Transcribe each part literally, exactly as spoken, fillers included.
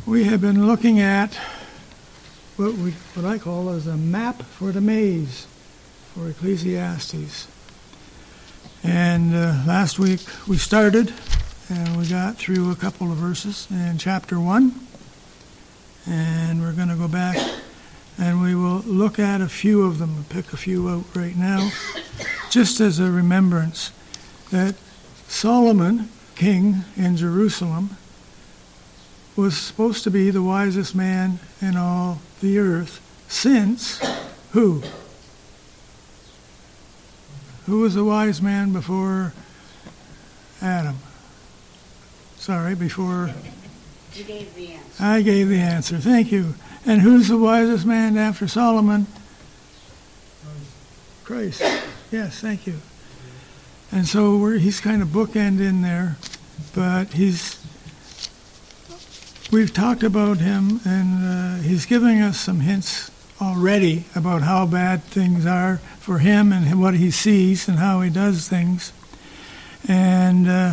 We have been looking at what we what I call as a map for the maze for Ecclesiastes. And uh, last week we started and we got through a couple of verses in chapter one. And we're going to go back and we will look at a few of them, pick a few out right now, just as a remembrance that Solomon, king in Jerusalem, was supposed to be the wisest man in all the earth since who? Who was the wise man before Adam? Sorry, before... You gave the answer. I gave the answer. Thank you. And who's the wisest man after Solomon? Christ. Yes, thank you. And so we're, he's kind of bookend in there, but he's... We've talked about him, and uh, he's giving us some hints already about how bad things are for him and what he sees and how he does things. And uh,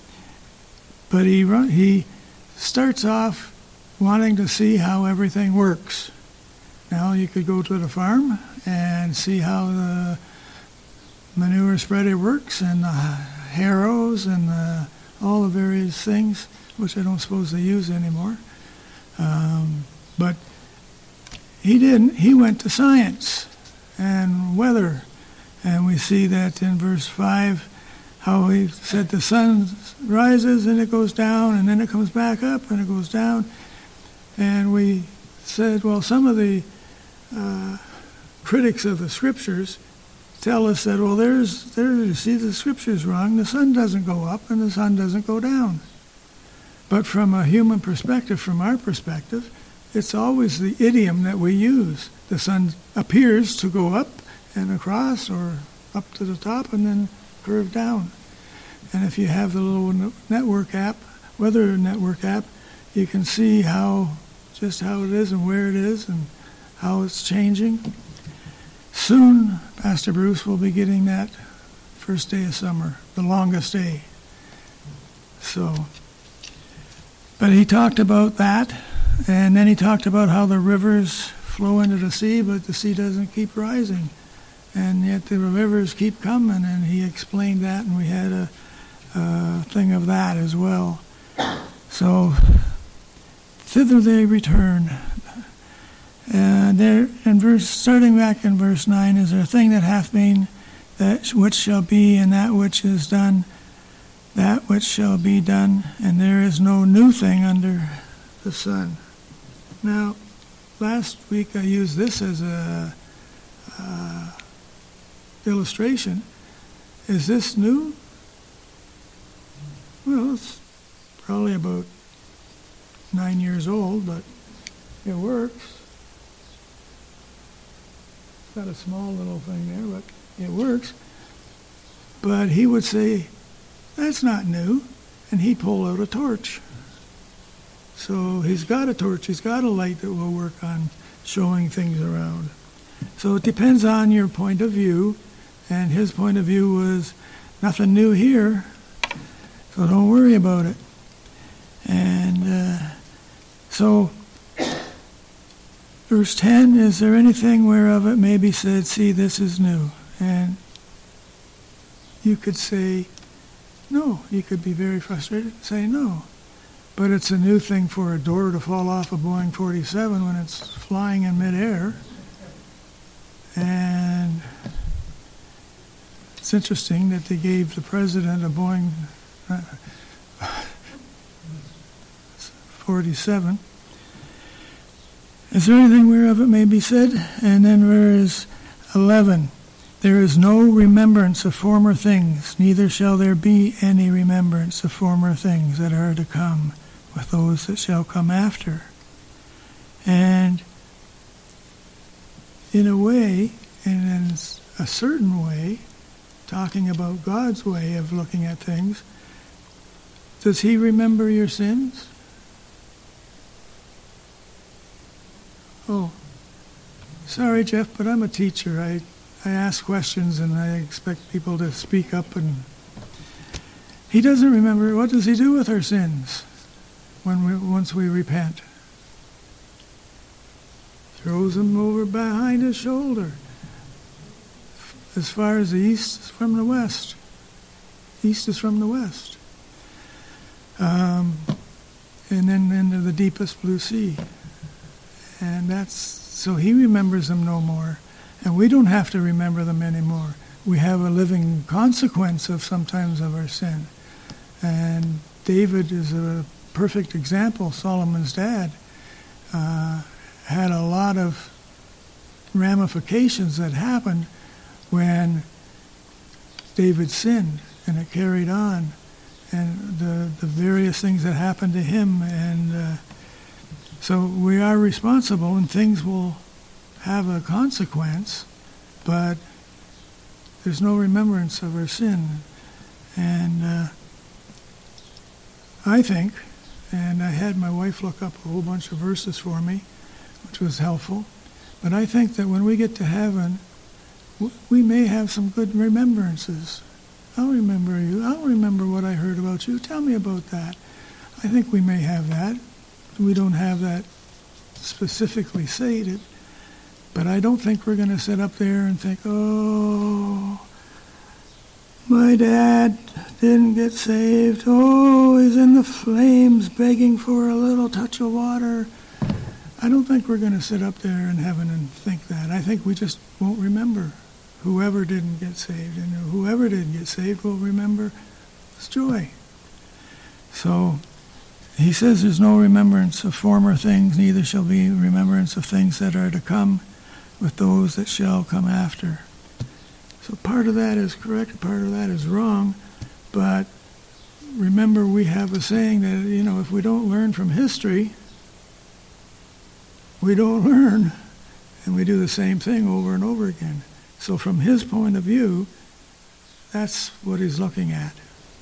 but he he starts off wanting to see how everything works. Now you could go to the farm and see how the manure spreader works and the harrows and the, all the various things, which I don't suppose they use anymore. Um, but he didn't. He went to science and weather. And we see that in verse five, how he said the sun rises and it goes down, and then it comes back up and it goes down. And we said, well, some of the uh, critics of the scriptures tell us that, well, there's, there, you see, the scripture's wrong. The sun doesn't go up and the sun doesn't go down. But from a human perspective, from our perspective, it's always the idiom that we use. The sun appears to go up and across or up to the top and then curve down. And if you have the little network app, weather network app, you can see how, just how it is and where it is and how it's changing. Soon, Pastor Bruce will be getting that first day of summer, the longest day. So... But he talked about that, and then he talked about how the rivers flow into the sea, but the sea doesn't keep rising. And yet the rivers keep coming, and he explained that, and we had a, a thing of that as well. So, thither they return. And there, in verse, starting back in verse nine, is there a thing that hath been, that which shall be, and that which is done, that which shall be done, and there is no new thing under the sun. Now, last week I used this as a uh, illustration. Is this new? Well, it's probably about nine years old, but it works. It's got a small little thing there, but it works. But he would say, that's not new. And he pulled out a torch. So he's got a torch. He's got a light that will work on showing things around. So it depends on your point of view. And his point of view was nothing new here. So don't worry about it. And uh, so verse ten, is there anything whereof it may be said, see, this is new? And you could say, no. You could be very frustrated and say no. But it's a new thing for a door to fall off a Boeing forty-seven when it's flying in midair. And it's interesting that they gave the president a Boeing uh, forty-seven. Is there anything whereof it may be said? And then verse eleven. There is no remembrance of former things, neither shall there be any remembrance of former things that are to come with those that shall come after. And in a way, and in a certain way, talking about God's way of looking at things, does he remember your sins? Oh, sorry, Jeff, but I'm a teacher. I I ask questions and I expect people to speak up. And he doesn't remember. What does he do with our sins when we once we repent? throws them over behind his shoulder, as far as the east is from the west. East is from the west. Um, and then into the deepest blue sea. And that's, so he remembers them no more. And we don't have to remember them anymore. We have a living consequence of sometimes of our sin. And David is a perfect example. Solomon's dad uh, had a lot of ramifications that happened when David sinned, and it carried on, and the the various things that happened to him. And uh, so we are responsible, and things will have a consequence, but there's no remembrance of our sin. And uh, I think, and I had my wife look up a whole bunch of verses for me, which was helpful, but I think that when we get to heaven, w- we may have some good remembrances. I'll remember you. I'll remember what I heard about you. Tell me about that. I think we may have that. We don't have that specifically stated, but I don't think we're going to sit up there and think, oh, my dad didn't get saved. Oh, he's in the flames begging for a little touch of water. I don't think we're going to sit up there in heaven and think that. I think we just won't remember whoever didn't get saved. And whoever didn't get saved will remember his joy. So he says there's no remembrance of former things, neither shall be remembrance of things that are to come with those that shall come after. So part of that is correct, part of that is wrong, but remember we have a saying that, you know, if we don't learn from history, we don't learn, and we do the same thing over and over again. So from his point of view, that's what he's looking at.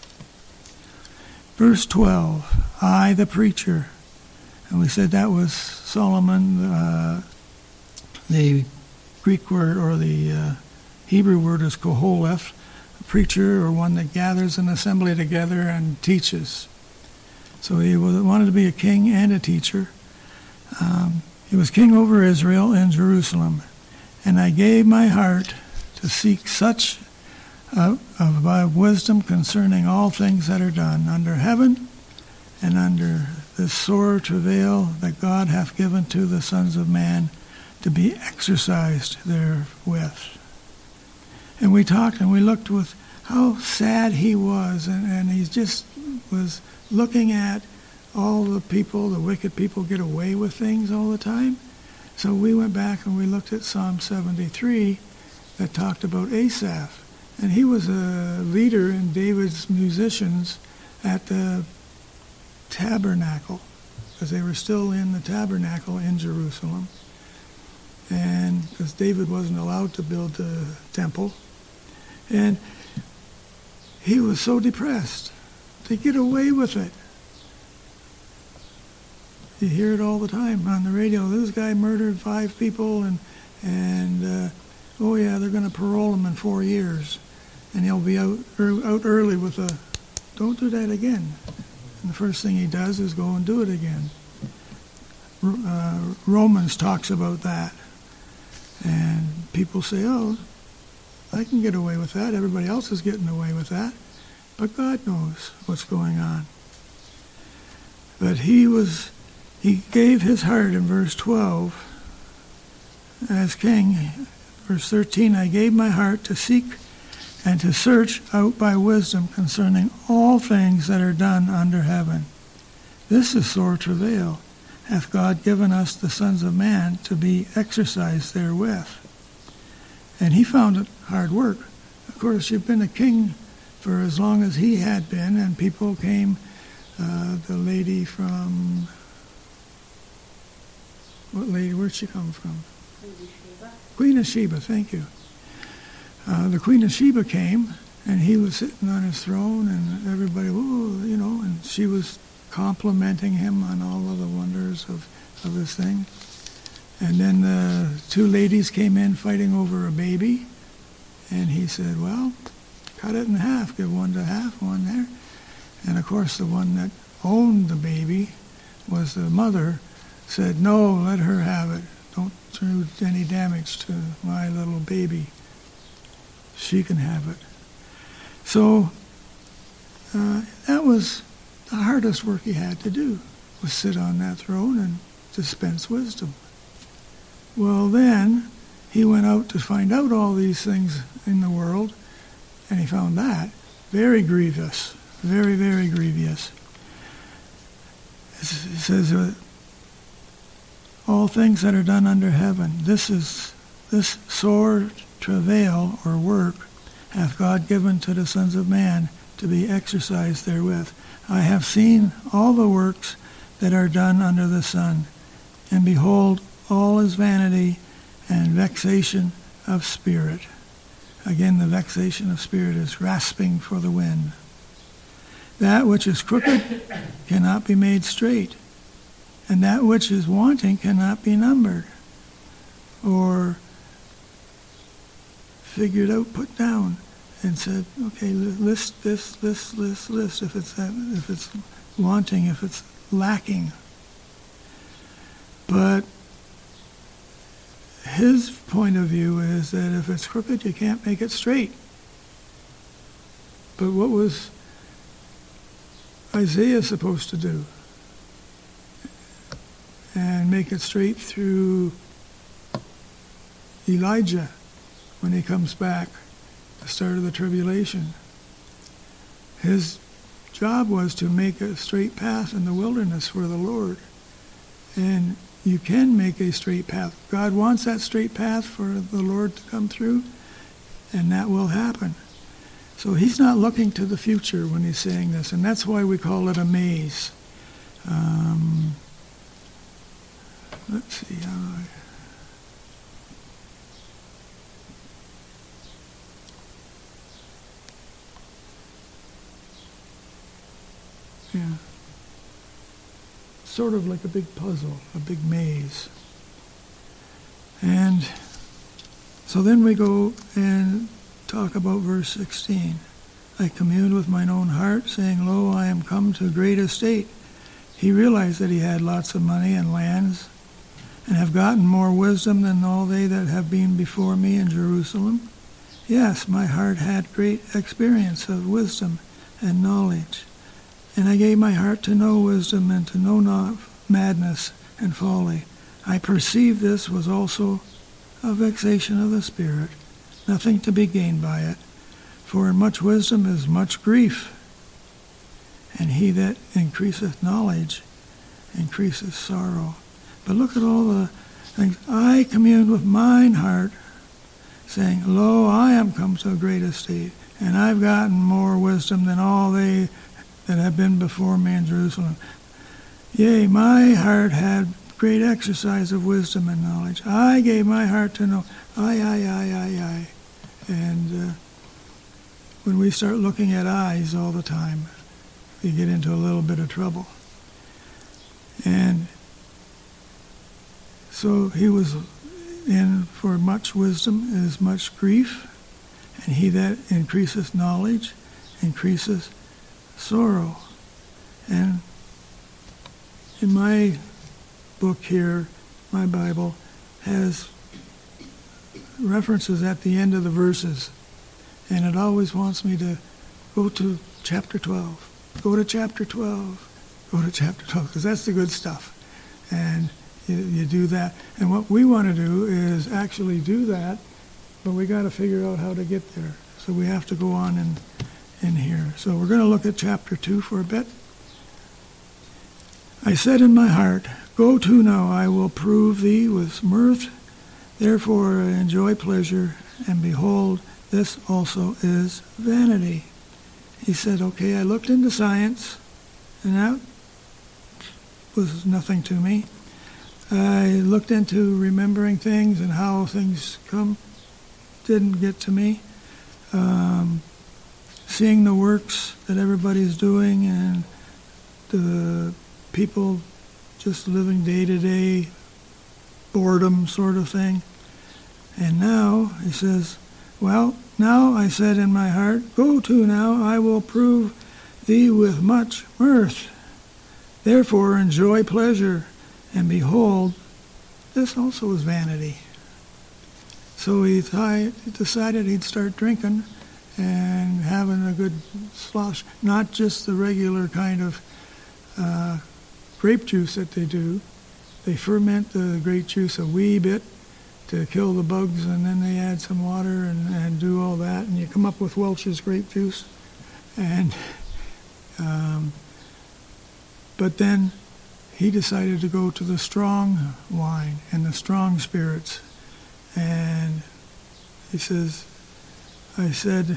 Verse twelve, I the preacher, and we said that was Solomon, uh, the Greek word or the uh, Hebrew word is koholeth, a preacher or one that gathers an assembly together and teaches. So he wanted to be a king and a teacher. Um, he was king over Israel and Jerusalem. And I gave my heart to seek such uh, of my wisdom concerning all things that are done under heaven and under this sore travail that God hath given to the sons of man to be exercised therewith. And we talked and we looked with how sad he was, and, and he just was looking at all the people, the wicked people, get away with things all the time. So we went back and we looked at Psalm seventy-three that talked about Asaph. And he was a leader in David's musicians at the tabernacle, because they were still in the tabernacle in Jerusalem. And because David wasn't allowed to build the temple. And he was so depressed. To get away with it. You hear it all the time on the radio. This guy murdered five people, and and uh, oh yeah, they're going to parole him in four years, and he'll be out er, out early with a. Don't do that again. And the first thing he does is go and do it again. Uh, Romans talks about that, and people say, "Oh, I can get away with that. Everybody else is getting away with that," but God knows what's going on. But he was. He gave his heart in verse twelve as king. Verse thirteen, I gave my heart to seek and to search out by wisdom concerning all things that are done under heaven. This is sore travail, hath God given us the sons of man to be exercised therewith. And he found it hard work. Of course, you've been a king for as long as he had been, and people came, uh, the lady from... What lady? Where'd she come from? Queen of Sheba. Queen of Sheba, thank you. Uh, the Queen of Sheba came, and he was sitting on his throne, and everybody, whoa, you know, and she was complimenting him on all of the wonders of, of this thing. And then the two ladies came in fighting over a baby, and he said, well, cut it in half, give one to half, one there. And of course, the one that owned the baby was the mother, said, no, let her have it. Don't do any damage to my little baby. She can have it. So uh, that was the hardest work he had to do, was sit on that throne and dispense wisdom. Well, then he went out to find out all these things in the world, and he found that very grievous, very, very grievous. It says, uh, all things that are done under heaven, this is this sore travail or work hath God given to the sons of man to be exercised therewith. I have seen all the works that are done under the sun, and behold, all is vanity and vexation of spirit. Again, the vexation of spirit is grasping for the wind. That which is crooked cannot be made straight, and that which is wanting cannot be numbered or figured out, put down, and said, okay, list this, list, list, list, if it's that, if it's wanting, if it's lacking. But his point of view is that if it's crooked, you can't make it straight. But what was Isaiah supposed to do? And make it straight through Elijah when he comes back, the start of the tribulation. His job was to make a straight path in the wilderness for the Lord. And you can make a straight path. God wants that straight path for the Lord to come through, and that will happen. So he's not looking to the future when he's saying this, and that's why we call it a maze. Um, let's see how I... Yeah. Sort of like a big puzzle, a big maze. And so then we go and talk about verse sixteen. I communed with mine own heart, saying, Lo, I am come to a great estate. He realized that he had lots of money and lands, and have gotten more wisdom than all they that have been before me in Jerusalem. Yes, my heart had great experience of wisdom and knowledge. And I gave my heart to know wisdom and to know not madness and folly. I perceived this was also a vexation of the spirit, nothing to be gained by it. For in much wisdom is much grief, and he that increaseth knowledge increaseth sorrow. But look at all the things. I communed with mine heart, saying, Lo, I am come to a great estate, and I've gotten more wisdom than all they that have been before me in Jerusalem. Yea, my heart had great exercise of wisdom and knowledge. I gave my heart to know. I, I, I, I, I. And uh, when we start looking at eyes all the time, we get into a little bit of trouble. And so he was in for much wisdom is much grief, and he that increaseth knowledge increaseth sorrow. And in my book here, my Bible has references at the end of the verses, and it always wants me to go to chapter twelve, go to chapter twelve, go to chapter twelve, because that's the good stuff. And you, you do that. And what we want to do is actually do that, but we got to figure out how to get there. So we have to go on in, in here. So we're going to look at chapter two for a bit. I said in my heart, Go to now, I will prove thee with mirth. Therefore enjoy pleasure, and behold, this also is vanity. He said, okay, I looked into science, and that was nothing to me. I looked into remembering things and how things come, didn't get to me. Um, seeing the works that everybody's doing and the people just living day-to-day boredom sort of thing. And now, he says, well, now I said in my heart, Go to now, I will prove thee with much mirth. Therefore enjoy pleasure, and behold, this also is vanity. So he th- decided he'd start drinking and having a good slosh, not just the regular kind of uh, grape juice that they do. They ferment the grape juice a wee bit to kill the bugs, and then they add some water and, and do all that, and you come up with Welch's grape juice. And um, but then he decided to go to the strong wine and the strong spirits. And he says, I said,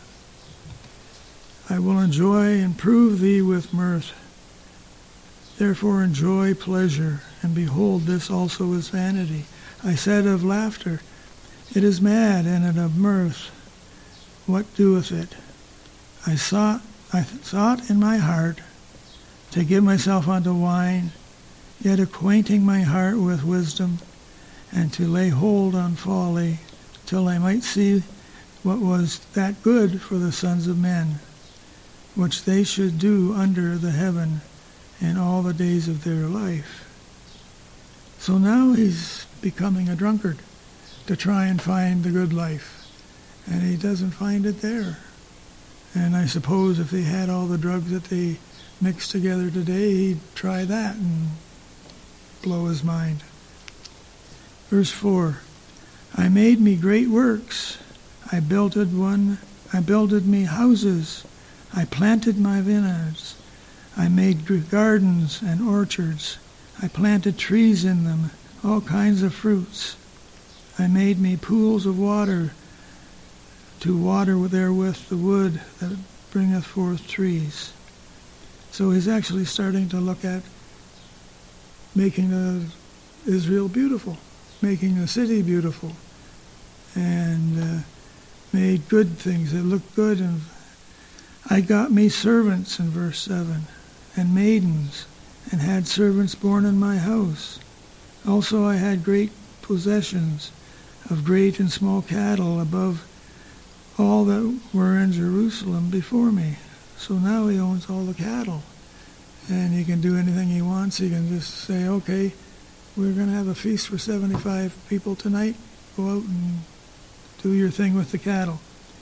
I will enjoy and prove thee with mirth. Therefore enjoy pleasure, and behold, this also is vanity. I said of laughter, it is mad, and of mirth, what doeth it? I sought, I sought in my heart to give myself unto wine, yet acquainting my heart with wisdom, and to lay hold on folly, till I might see what was that good for the sons of men, which they should do under the heaven in all the days of their life. So now he's becoming a drunkard to try and find the good life, and he doesn't find it there. And I suppose if they had all the drugs that they mix together today, he'd try that and blow his mind. Verse four, I made me great works. I builded one, I builded me houses. I planted my vineyards. I made gardens and orchards. I planted trees in them, all kinds of fruits. I made me pools of water to water therewith the wood that bringeth forth trees. So he's actually starting to look at making the Israel beautiful, making the city beautiful, and uh, made good things that looked good. And I got me servants in verse seven, and maidens, and had servants born in my house. Also I had great possessions of great and small cattle above all that were in Jerusalem before me. So now he owns all the cattle, and he can do anything he wants. He can just say, okay, we're going to have a feast for seventy-five people tonight. Go out and do your thing with the cattle.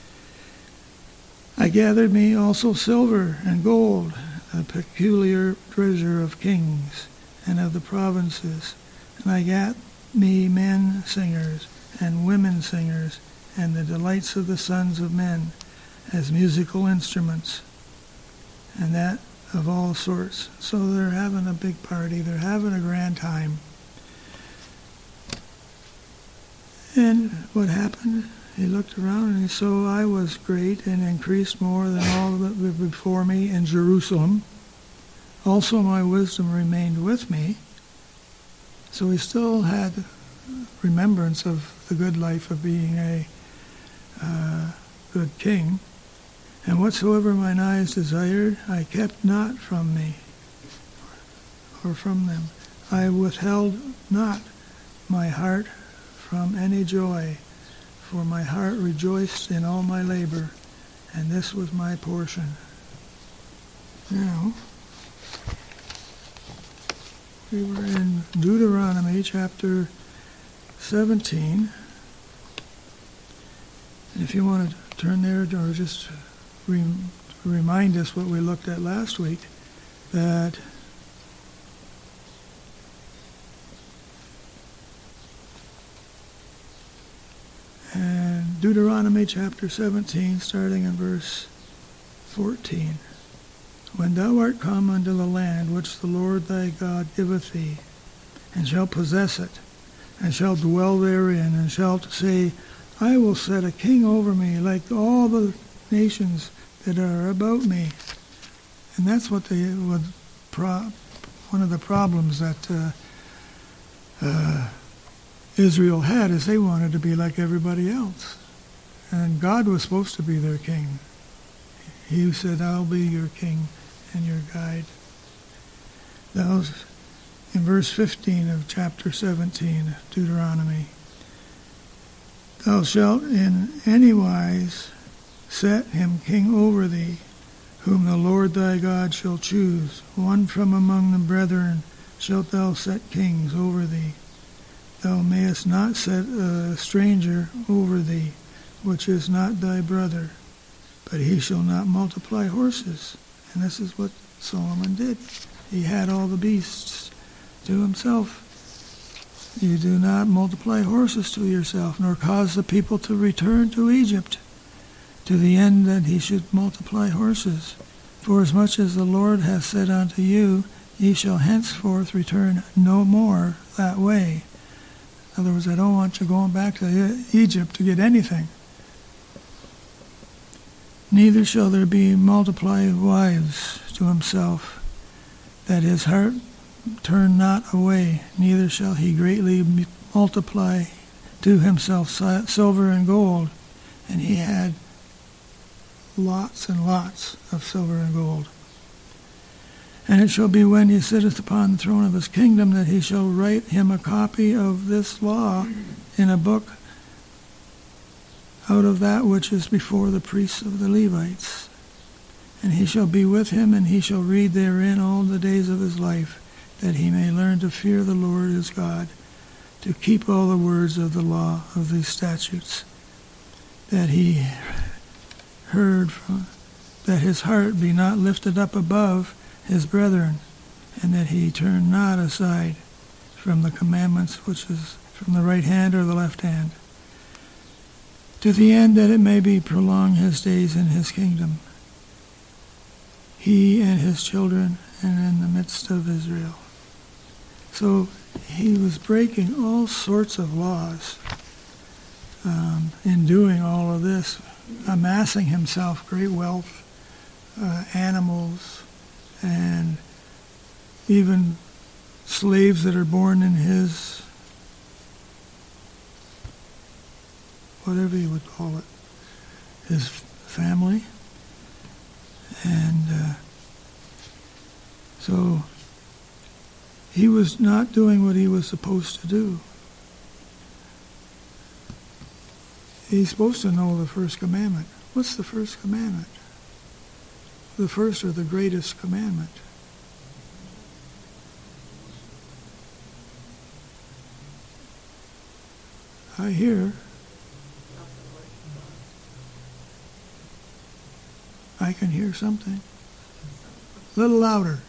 I gathered me also silver and gold, a peculiar treasure of kings and of the provinces. And I got me men singers and women singers, and the delights of the sons of men as musical instruments, and that of all sorts. So they're having a big party. They're having a grand time. And what happened? He looked around and he saw I was great and increased more than all that were before me in Jerusalem. Also my wisdom remained with me. So he still had remembrance of the good life of being a uh, good king. And whatsoever mine eyes desired, I kept not from me, or from them. I withheld not my heart from any joy, for my heart rejoiced in all my labor, and this was my portion. Now, we were in Deuteronomy chapter seventeen. And if you want to turn there, or just re- remind us what we looked at last week, that and Deuteronomy chapter seventeen, starting in verse fourteen. When thou art come unto the land which the Lord thy God giveth thee, and shalt possess it, and shalt dwell therein, and shalt say, I will set a king over me like all the nations that are about me. And that's what they would pro- one of the problems that uh, uh, Israel had, is they wanted to be like everybody else. And God was supposed to be their king. He said, I'll be your king and your guide. That was in verse fifteen of chapter seventeen, Deuteronomy. Thou shalt in any wise set him king over thee, whom the Lord thy God shall choose. One from among the brethren shalt thou set kings over thee. thou mayest not set a stranger over thee, which is not thy brother, but he shall not multiply horses. And this is what Solomon did. He had all the beasts to himself. You do not multiply horses to yourself, nor cause the people to return to Egypt, to the end that he should multiply horses. For as much as the Lord hath said unto you, ye shall henceforth return no more that way. In other words, I don't want you going back to Egypt to get anything. Neither shall there be multiplied wives to himself, that his heart turn not away, neither shall he greatly multiply to himself silver and gold. And he had lots and lots of silver and gold. And it shall be when he sitteth upon the throne of his kingdom that he shall write him a copy of this law in a book out of that which is before the priests of the Levites. And he shall be with him, and he shall read therein all the days of his life, that he may learn to fear the Lord his God, to keep all the words of the law of these statutes, that he heard from, that his heart be not lifted up above his brethren, and that he turn not aside from the commandments which is from the right hand or the left hand, to the end that it may be prolong his days in his kingdom, he and his children, and in the midst of Israel. So he was breaking all sorts of laws um, in doing all of this, amassing himself great wealth, uh, animals, and even slaves that are born in his, whatever you would call it, his family. And uh, so he was not doing what he was supposed to do. He's supposed to know the first commandment. What's the first commandment? The first or the greatest commandment? I hear. I can hear something. A little louder.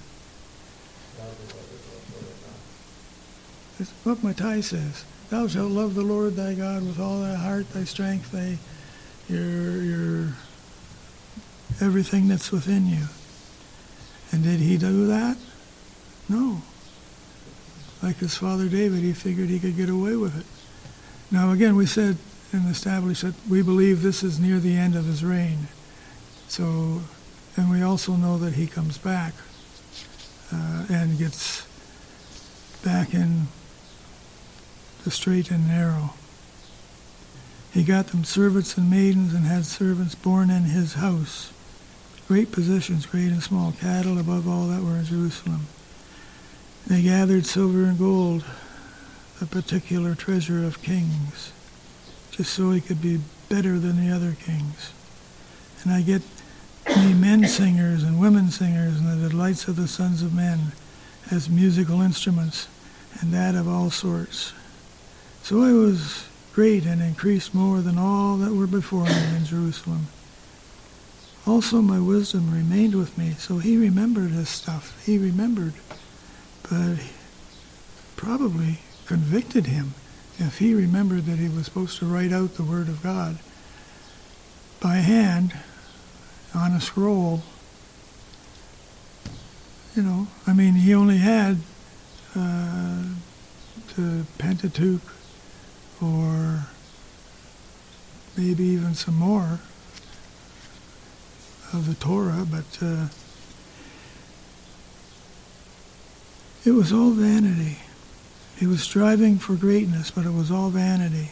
That's what my tie says. Thou shalt love the Lord thy God with all thy heart, thy strength, thy your your everything that's within you. And did he do that? No. Like his father David, he figured he could get away with it. Now again, we said and established that we believe this is near the end of his reign. So, and we also know that he comes back uh, and gets back in the straight and narrow. He got them servants and maidens, and had servants born in his house. Great possessions, great and small, cattle above all that were in Jerusalem. They gathered silver and gold, the particular treasure of kings, just so he could be better than the other kings. And I get me men singers and women singers, and the delights of the sons of men as musical instruments, and that of all sorts. So I was great and increased more than all that were before me in Jerusalem. Also my wisdom remained with me. So he remembered his stuff. He remembered, but probably convicted him if he remembered that he was supposed to write out the Word of God by hand on a scroll. You know, I mean, he only had uh, the Pentateuch, or maybe even some more of the Torah, but uh, it was all vanity. He was striving for greatness, but it was all vanity.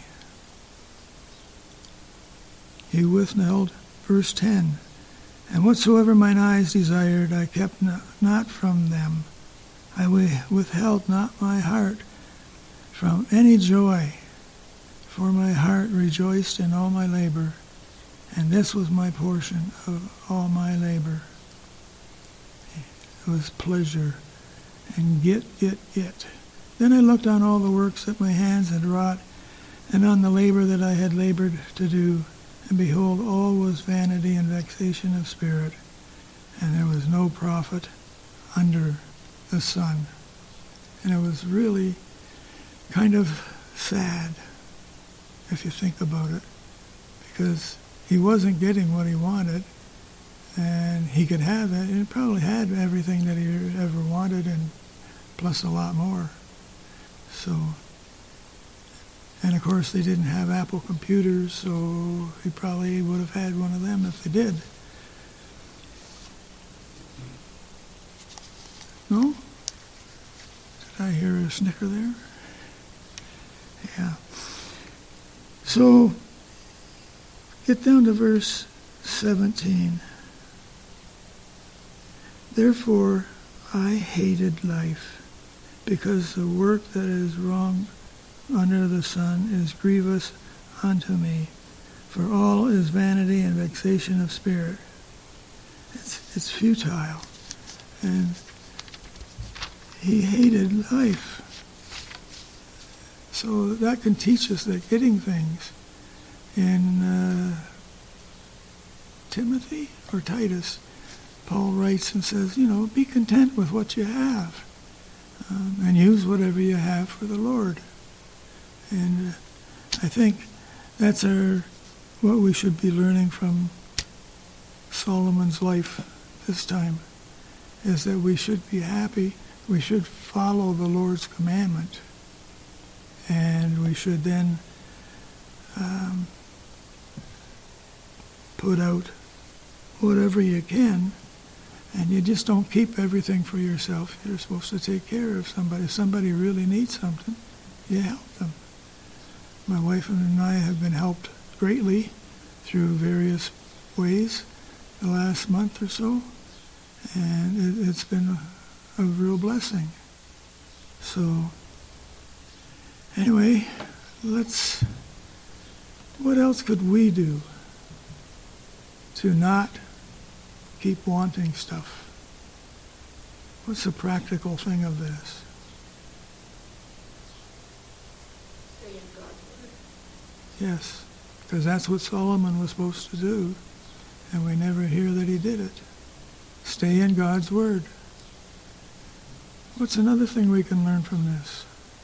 He withheld, verse ten, and whatsoever mine eyes desired, I kept not from them. I withheld not my heart from any joy, for my heart rejoiced in all my labor, and this was my portion of all my labor. It was pleasure, and get, get, get. Then I looked on all the works that my hands had wrought, and on the labor that I had labored to do, and behold, all was vanity and vexation of spirit, and there was no profit under the sun. And it was really kind of sad, if you think about it, because he wasn't getting what he wanted, and he could have it. He probably had everything that he ever wanted, and plus a lot more. So, and of course they didn't have Apple computers, so he probably would have had one of them if they did. No? Did I hear a snicker there? Yeah. So, get down to verse seventeen. Therefore, I hated life, because the work that is wrong under the sun is grievous unto me, for all is vanity and vexation of spirit. It's, it's futile. And he hated life. So that can teach us that getting things in uh, Timothy or Titus, Paul writes and says, you know, be content with what you have, um, and use whatever you have for the Lord. And uh, I think that's our what we should be learning from Solomon's life this time, is that we should be happy. We should follow the Lord's commandment, and we should then um, put out whatever you can, and you just don't keep everything for yourself. You're supposed to take care of somebody. If somebody really needs something, you help them. My wife and I have been helped greatly through various ways the last month or so, and it, it's been a, a real blessing. So anyway, let's, what else could we do to not keep wanting stuff? What's the practical thing of this? Stay in God's word. Yes, because that's what Solomon was supposed to do, and we never hear that he did it. Stay in God's word. What's another thing we can learn from this?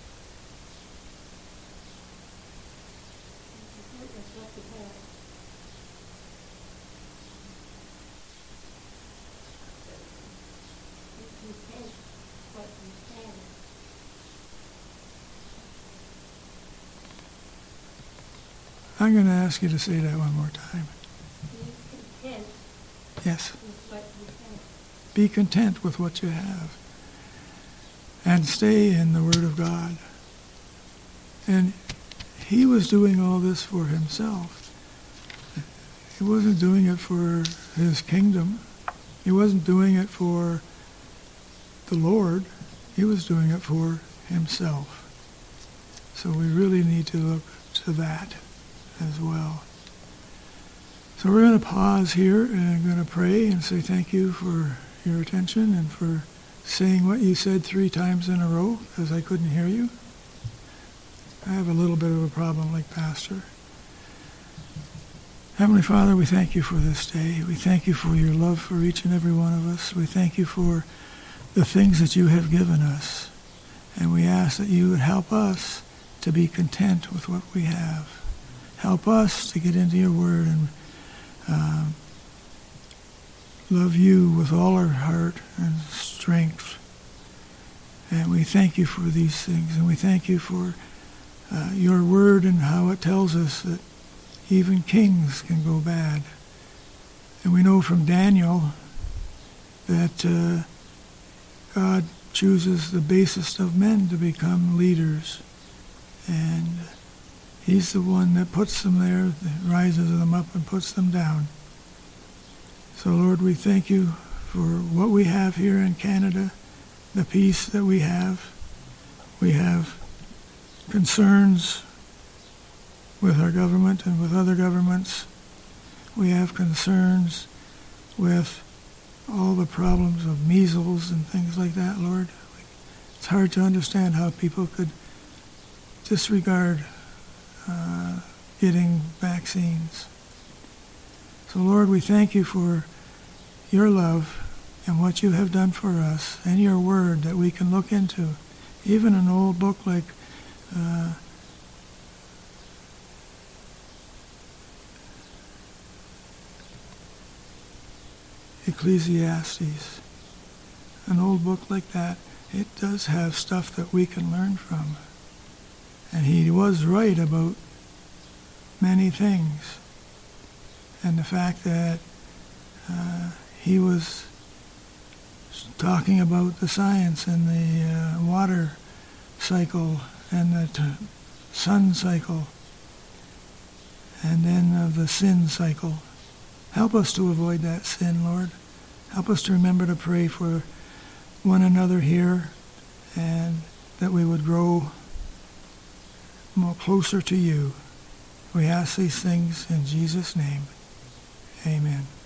I'm going to ask you to say that one more time. Be content. Yes. With what you have. Be content with what you have. And stay in the Word of God. And he was doing all this for himself. He wasn't doing it for his kingdom. He wasn't doing it for the Lord. He was doing it for himself. So we really need to look to that as well. So we're going to pause here, and I'm going to pray and say thank you for your attention and for saying what you said three times in a row, because I couldn't hear you. I have a little bit of a problem like Pastor. Heavenly Father, we thank you for this day. We thank you for your love for each and every one of us. We thank you for the things that you have given us. And we ask that you would help us to be content with what we have. Help us to get into your word and uh, love you with all our heart and strength. And we thank you for these things. And we thank you for uh, your word and how it tells us that even kings can go bad. And we know from Daniel that uh, God chooses the basest of men to become leaders. And he's the one that puts them there, that rises them up and puts them down. So, Lord, we thank you for what we have here in Canada, the peace that we have. We have concerns with our government and with other governments. We have concerns with all the problems of measles and things like that, Lord. It's hard to understand how people could disregard uh, getting vaccines. So Lord, we thank you for your love and what you have done for us and your word that we can look into. Even an old book like uh, Ecclesiastes, an old book like that, it does have stuff that we can learn from. And he was right about many things. And the fact that uh, he was talking about the science and the uh, water cycle and the t- sun cycle and then of the sin cycle. Help us to avoid that sin, Lord. Help us to remember to pray for one another here and that we would grow more closer to you. We ask these things in Jesus' name. Amen.